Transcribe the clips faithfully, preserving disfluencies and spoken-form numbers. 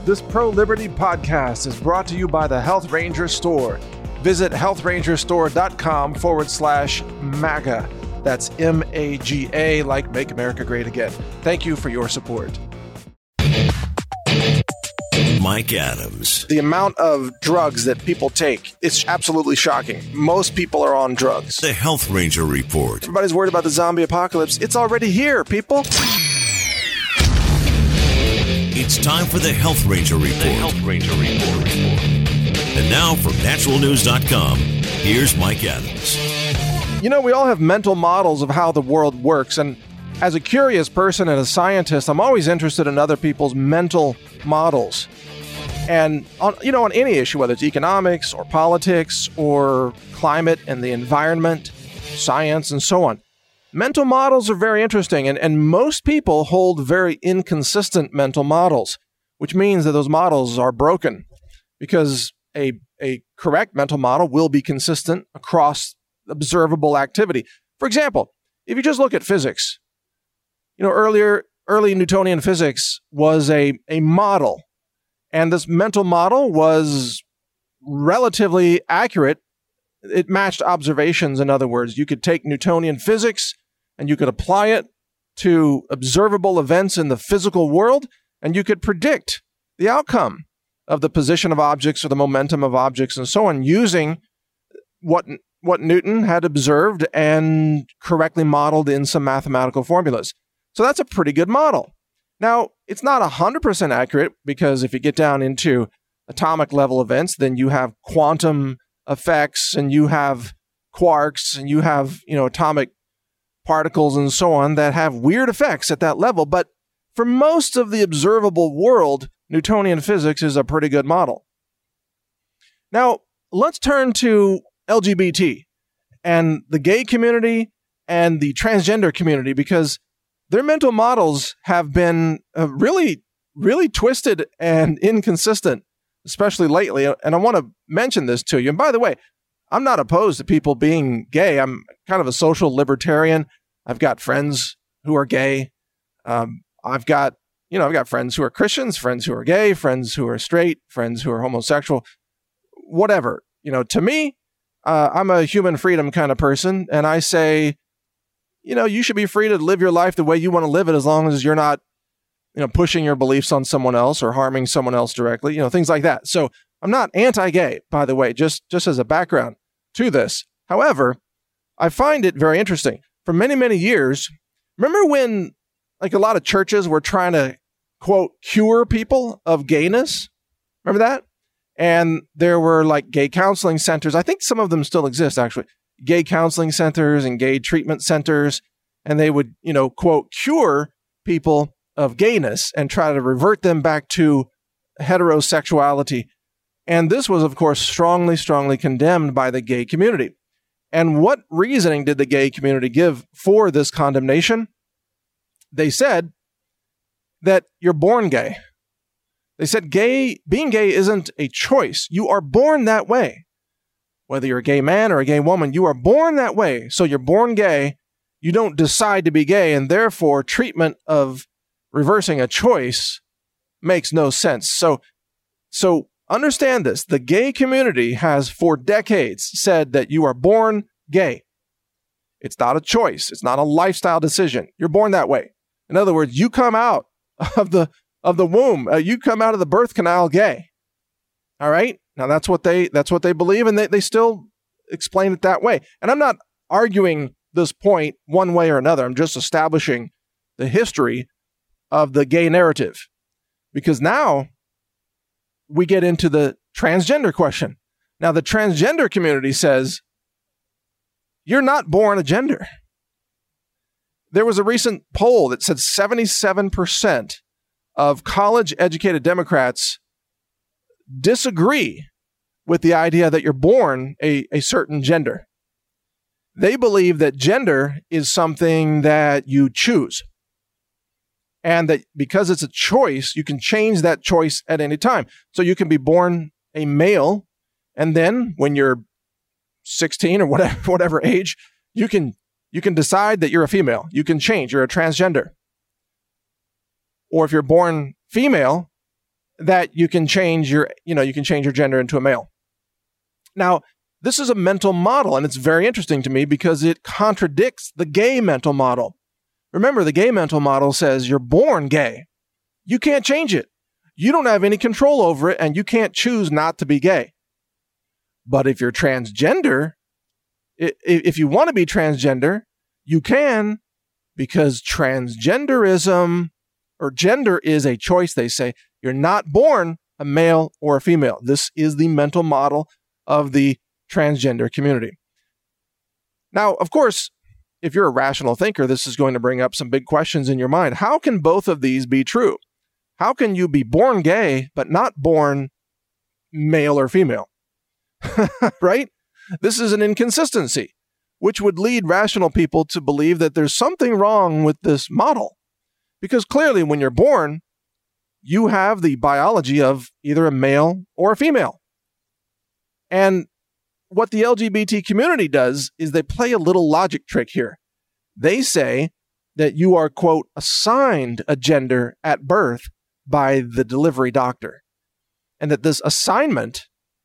This pro-liberty podcast is brought to you by the Health Ranger Store. Visit health ranger store dot com forward slash MAGA. That's M A G A, like Make America Great Again. Thank you for your support. Mike Adams. The amount of drugs that people take, it's absolutely shocking. Most people are on drugs. The Health Ranger Report. Everybody's worried about the zombie apocalypse. It's already here, people. It's time for the Health Ranger Report. The Health Ranger Report. And now from natural news dot com, here's Mike Adams. You know, we all have mental models of how the world works, and as a curious person and a scientist, I'm always interested in other people's mental models. And, on, you know, on any issue, whether it's economics or politics or climate and the environment, science, and so on, mental models are very interesting, and, and most people hold very inconsistent mental models, which means that those models are broken, because a, a correct mental model will be consistent across observable activity. For example, if you just look at physics, you know, earlier, early Newtonian physics was a, a model, and this mental model was relatively accurate. It matched observations, in other words. You could take Newtonian physics and you could apply it to observable events in the physical world, and you could predict the outcome of the position of objects or the momentum of objects and so on using what, what Newton had observed and correctly modeled in some mathematical formulas. So that's a pretty good model. Now, it's not one hundred percent accurate, because if you get down into atomic level events, then you have quantum effects and you have quarks and you have, you know, atomic particles and so on that have weird effects at that level. But for most of the observable world, Newtonian physics is a pretty good model. Now, let's turn to L G B T and the gay community and the transgender community, because their mental models have been uh, really, really twisted and inconsistent, especially lately. And I want to mention this to you. And by the way, I'm not opposed to people being gay. I'm kind of a social libertarian. I've got friends who are gay. Um, I've got, you know, I've got friends who are Christians, friends who are gay, friends who are straight, friends who are homosexual, whatever. You know, to me, uh, I'm a human freedom kind of person. And I say, you know, you should be free to live your life the way you want to live it, as long as you're not, you know, pushing your beliefs on someone else or harming someone else directly, you know, things like that. So I'm not anti-gay, by the way, just, just as a background to this. However, I find it very interesting. For many, many years, remember when, like, a lot of churches were trying to, quote, cure people of gayness? Remember that? And there were, like, gay counseling centers. I think some of them still exist, actually. Gay counseling centers and gay treatment centers. And they would, you know, quote, cure people of gayness and try to revert them back to heterosexuality. And this was, of course, strongly, strongly condemned by the gay community. And what reasoning did the gay community give for this condemnation? They said that you're born gay. They said gay, being gay isn't a choice. You are born that way. Whether you're a gay man or a gay woman, you are born that way. So you're born gay. You don't decide to be gay, and therefore treatment of reversing a choice makes no sense. So, so understand this. The gay community has for decades said that you are born gay. It's not a choice. It's not a lifestyle decision. You're born that way. In other words, you come out of the of the womb. Uh, you come out of the birth canal gay. All right? Now, that's what they that's what they believe, and they, they still explain it that way. And I'm not arguing this point one way or another. I'm just establishing the history of the gay narrative. Because now we get into the transgender question. Now, the transgender community says, you're not born a gender. There was a recent poll that said seventy-seven percent of college-educated Democrats disagree with the idea that you're born a, a certain gender. They believe that gender is something that you choose, and that because it's a choice, you can change that choice at any time. So you can be born a male, and then when you're sixteen or whatever whatever age, you can you can decide that you're a female. You can change. You're a transgender. Or if you're born female, that you can change your, you know, you can change your gender into a male. Now, this is a mental model, and it's very interesting to me because it contradicts the gay mental model. Remember, the gay mental model says you're born gay. You can't change it. You don't have any control over it, and you can't choose not to be gay. But if you're transgender, if you want to be transgender, you can, because transgenderism or gender is a choice, they say. You're not born a male or a female. This is the mental model of the transgender community. Now, of course, if you're a rational thinker, this is going to bring up some big questions in your mind. How can both of these be true? How can you be born gay, but not born male or female? Right? This is an inconsistency, which would lead rational people to believe that there's something wrong with this model. Because clearly, when you're born, you have the biology of either a male or a female. And what the L G B T community does is they play a little logic trick here. They say that you are, quote, assigned a gender at birth by the delivery doctor. And that this assignment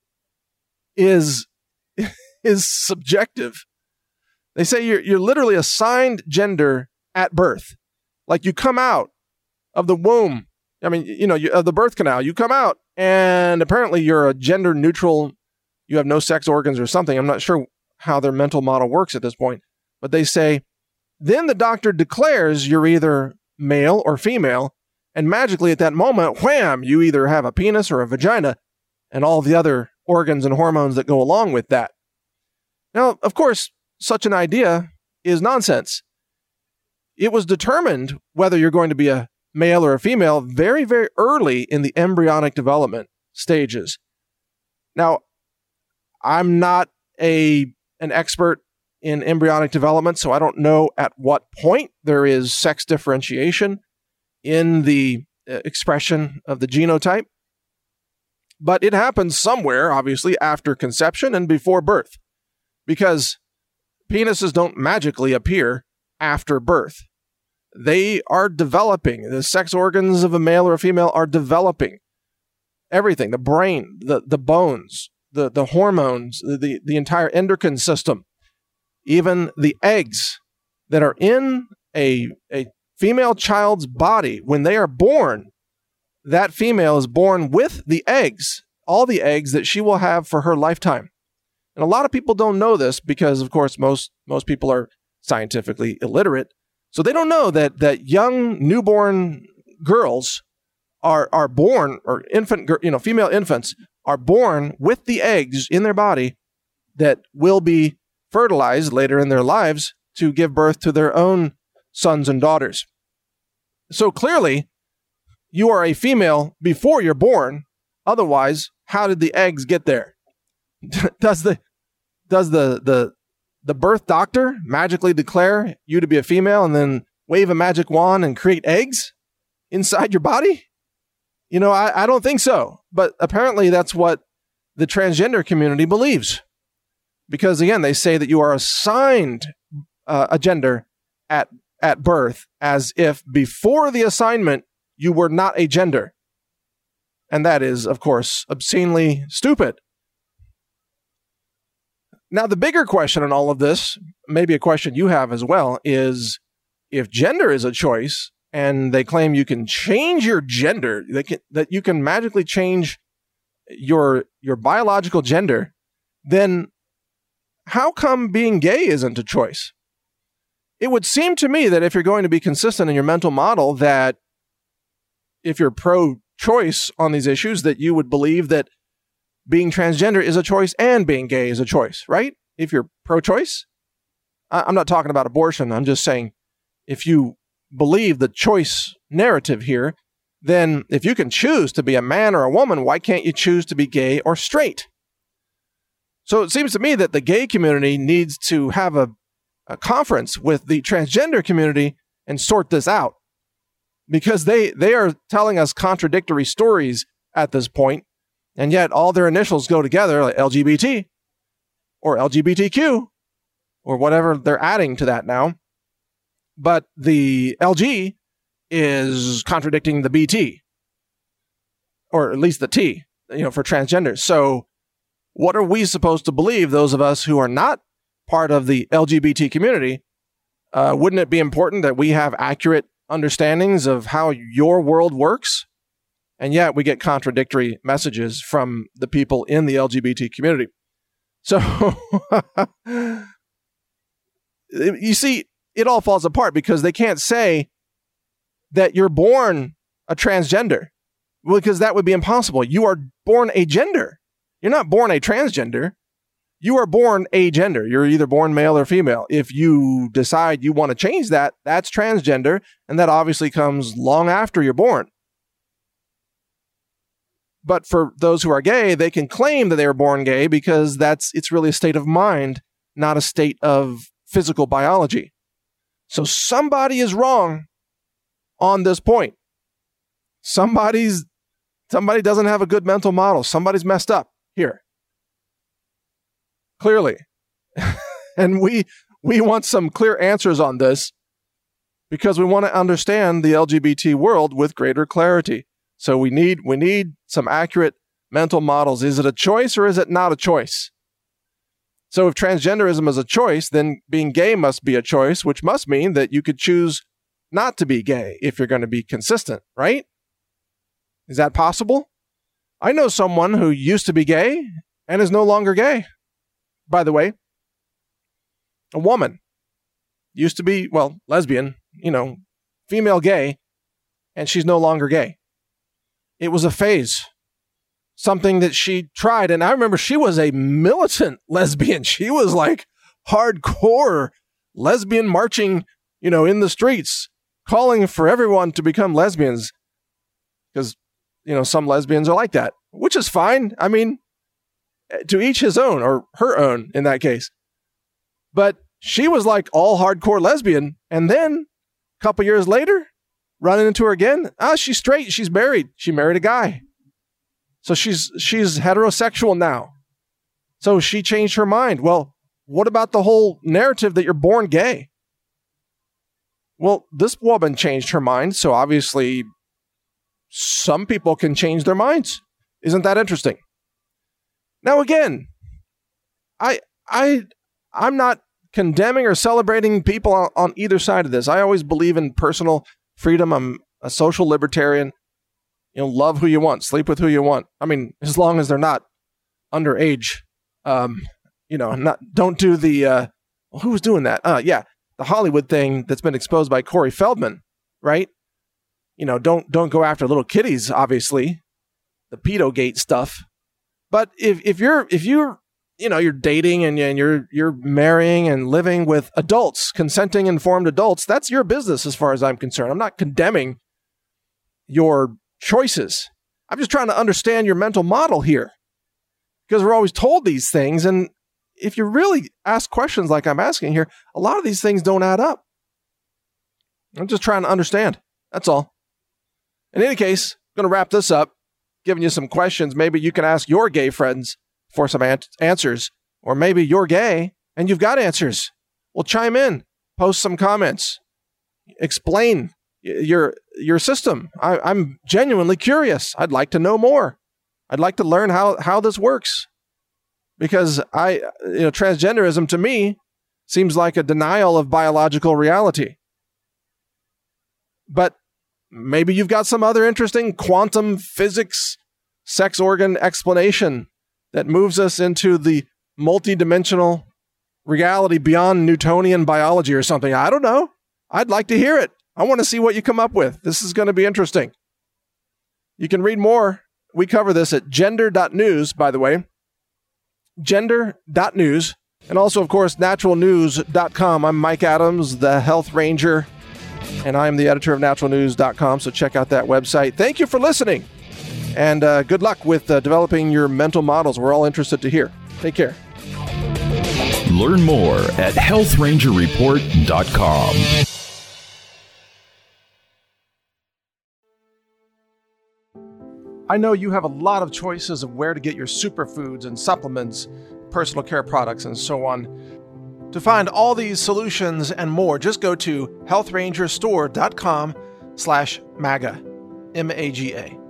is, is subjective. They say you're, you're literally assigned gender at birth. Like you come out of the womb. I mean, you know, you, of the birth canal, you come out and apparently you're a gender neutral. You have no sex organs or something. I'm not sure how their mental model works at this point, but they say, then the doctor declares you're either male or female. And magically at that moment, wham, you either have a penis or a vagina and all the other organs and hormones that go along with that. Now, of course, such an idea is nonsense. It was determined whether you're going to be a male or a female very, very early in the embryonic development stages. Now, I'm not a an expert in embryonic development, so I don't know at what point there is sex differentiation in the expression of the genotype. But it happens somewhere, obviously, after conception and before birth, because penises don't magically appear after birth. They are developing. The sex organs of a male or a female are developing. Everything, the brain, the, the bones, the, the hormones, the, the entire endocrine system, even the eggs that are in a, a female child's body, when they are born, that female is born with the eggs, all the eggs that she will have for her lifetime. And a lot of people don't know this because, of course, most most people are scientifically illiterate. So they don't know that that young newborn girls are are born, or infant, you know, female infants are born with the eggs in their body that will be fertilized later in their lives to give birth to their own sons and daughters. So clearly, you are a female before you're born. Otherwise, how did the eggs get there? Does the does the the the birth doctor magically declare you to be a female and then wave a magic wand and create eggs inside your body? You know, I, I don't think so. But apparently that's what the transgender community believes. Because again, they say that you are assigned uh, a gender at at birth, as if before the assignment you were not a gender. And that is, of course, obscenely stupid. Now, the bigger question in all of this, maybe a question you have as well, is if gender is a choice and they claim you can change your gender, they can, that you can magically change your your biological gender, then how come being gay isn't a choice? It would seem to me that if you're going to be consistent in your mental model, that if you're pro-choice on these issues, that you would believe that being transgender is a choice and being gay is a choice, right? If you're pro-choice. I'm not talking about abortion. I'm just saying if you believe the choice narrative here, then if you can choose to be a man or a woman, why can't you choose to be gay or straight? So it seems to me that the gay community needs to have a, a conference with the transgender community and sort this out. Because they, they are telling us contradictory stories at this point, and yet all their initials go together, like L G B T or L G B T Q or whatever they're adding to that now. But the L G is contradicting the B T. or at least the T, you know, for transgenders. So what are we supposed to believe, those of us who are not part of the L G B T community? Uh, wouldn't it be important that we have accurate understandings of how your world works? And yet we get contradictory messages from the people in the L G B T community. So you see, it all falls apart because they can't say that you're born a transgender, because that would be impossible. You are born a gender. You're not born a transgender. You are born a gender. You're either born male or female. If you decide you want to change that, that's transgender, and that obviously comes long after you're born. But for those who are gay, they can claim that they were born gay because that's it's really a state of mind, not a state of physical biology. So somebody is wrong on this point. Somebody's somebody doesn't have a good mental model. Somebody's messed up here. Clearly. And we we want some clear answers on this because we want to understand the L G B T world with greater clarity. So we need we need some accurate mental models. Is it a choice or is it not a choice? So if transgenderism is a choice, then being gay must be a choice, which must mean that you could choose not to be gay if you're going to be consistent, right? Is that possible? I know someone who used to be gay and is no longer gay. By the way, a woman used to be, well, lesbian, you know, female gay, and she's no longer gay. It was a phase, something that she tried. And I remember she was a militant lesbian. She was like hardcore lesbian marching, you know, in the streets, calling for everyone to become lesbians. Because, you know, some lesbians are like that, which is fine. I mean, to each his own, or her own in that case. But she was like all hardcore lesbian. And then a couple years later, running into her again. Ah, she's straight. She's married. She married a guy. So she's she's heterosexual now. So she changed her mind. Well, what about the whole narrative that you're born gay? Well, this woman changed her mind. So obviously, some people can change their minds. Isn't that interesting? Now, again, I I I'm not condemning or celebrating people on, on either side of this. I always believe in personal freedom. I'm a social libertarian. You know, love who you want, sleep with who you want. I mean, as long as they're not underage. Um, you know, not don't do the uh, well, who was doing that? Uh, yeah, the Hollywood thing that's been exposed by Corey Feldman, right? You know, don't don't go after little kiddies. Obviously, the pedogate stuff. But if if you're if you're you know you're dating and and you're you're marrying and living with adults, consenting, informed adults, that's your business as far as I'm concerned. I'm not condemning your choices. I'm just trying to understand your mental model here, because we're always told these things, and if you really ask questions like I'm asking here, a lot of these things don't add up. I'm just trying to understand. That's all. In any case, I'm going to wrap this up, giving you some questions. Maybe you can ask your gay friends for some an- answers, or maybe you're gay and you've got answers. Well, chime in, post some comments, explain your your system. I, I'm genuinely curious. I'd like to know more. I'd like to learn how, how this works, because I, you know, transgenderism to me seems like a denial of biological reality. But maybe you've got some other interesting quantum physics, sex organ explanation that moves us into the multidimensional reality beyond Newtonian biology or something. I don't know. I'd like to hear it. I want to see what you come up with. This is going to be interesting. You can read more. We cover this at gender dot news, by the way. gender dot news. And also, of course, natural news dot com. I'm Mike Adams, the Health Ranger, and I'm the editor of natural news dot com, so check out that website. Thank you for listening, and uh, good luck with uh, developing your mental models. We're all interested to hear. Take care. Learn more at health ranger report dot com. I know you have a lot of choices of where to get your superfoods and supplements, personal care products, and so on. To find all these solutions and more, just go to health ranger store dot com slash MAGA, M A G A.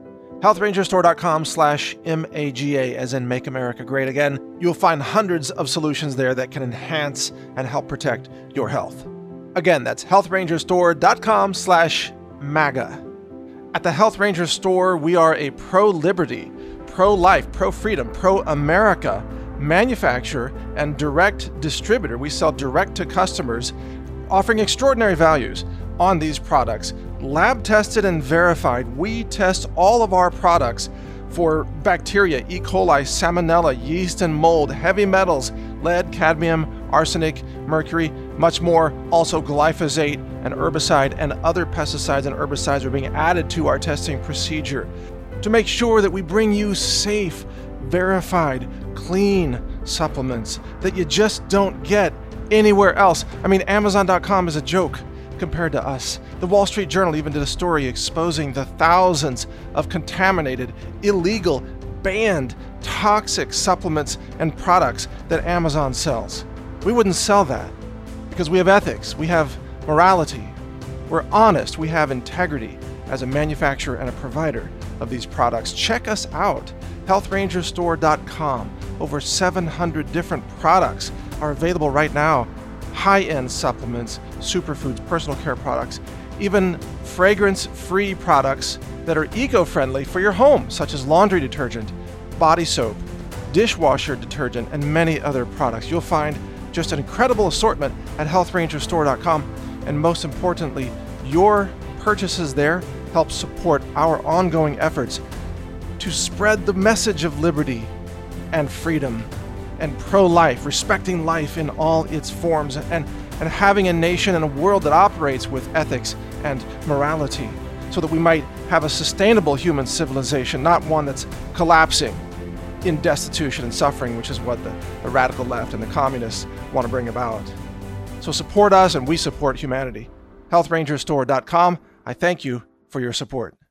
healthrangerstore.com slash M-A-G-A, as in Make America Great Again. You'll find hundreds of solutions there that can enhance and help protect your health. Again, that's healthrangerstore.com slash MAGA. At the Health Ranger Store, we are a pro-liberty, pro-life, pro-freedom, pro-America manufacturer and direct distributor. We sell direct to customers, offering extraordinary values on these products. Lab tested and verified. We test all of our products for bacteria, E. coli, salmonella, yeast and mold, heavy metals, lead, cadmium, arsenic, mercury, much more. Also glyphosate, an herbicide, and other pesticides and herbicides are being added to our testing procedure to make sure that we bring you safe, verified, clean supplements that you just don't get anywhere else. I mean, Amazon dot com is a joke compared to us. The Wall Street Journal even did a story exposing the thousands of contaminated, illegal, banned, toxic supplements and products that Amazon sells. We wouldn't sell that because we have ethics, we have morality, we're honest, we have integrity as a manufacturer and a provider of these products. Check us out, health ranger store dot com. Over seven hundred different products are available right now. High-end supplements, superfoods, personal care products, even fragrance-free products that are eco-friendly for your home, such as laundry detergent, body soap, dishwasher detergent, and many other products. You'll find just an incredible assortment at health ranger store dot com, and most importantly, your purchases there help support our ongoing efforts to spread the message of liberty and freedom and pro-life, respecting life in all its forms, and, and having a nation and a world that operates with ethics and morality so that we might have a sustainable human civilization, not one that's collapsing in destitution and suffering, which is what the, the radical left and the communists want to bring about. So support us and we support humanity. health ranger store dot com. I thank you for your support.